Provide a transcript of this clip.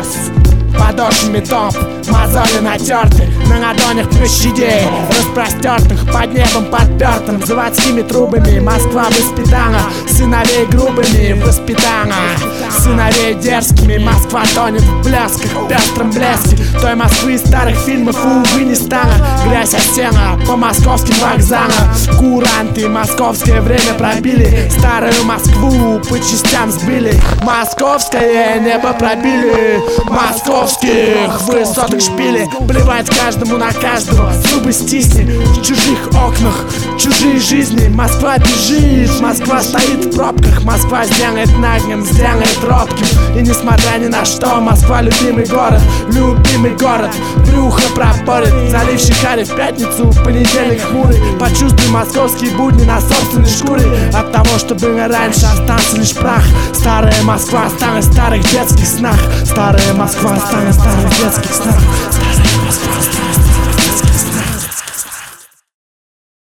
Yes. Подошвами топ, мозоли натерты, на ладонях площадей распростертых, под небом подпертым заводскими трубами. Москва воспитана сыновей грубыми, воспитана сыновей дерзкими. Москва тонет в блесках, в пестром блеске той Москвы из старых фильмов, увы, не станет. Грязь от стена по московским вокзалам. Куранты московское время пробили, старую Москву по частям сбили. Московское небо пробили, московских высоток шпили. Плевать каждому на каждого, зубы стисни. В чужих окнах чужие жизни. Москва бежит, Москва стоит в пробках. Москва сделает наглым, сделает робким. И несмотря ни на что, Москва любимый город, любимый город. Брюхо пропорит, заливший хари в пятницу, в понедельник хмурый. Почувствуй московские будни на собственной шкуре. От того, что было раньше, остался лишь прах. Старая Москва осталась в старых детских снах. Старая Москва осталась в старых детских снах.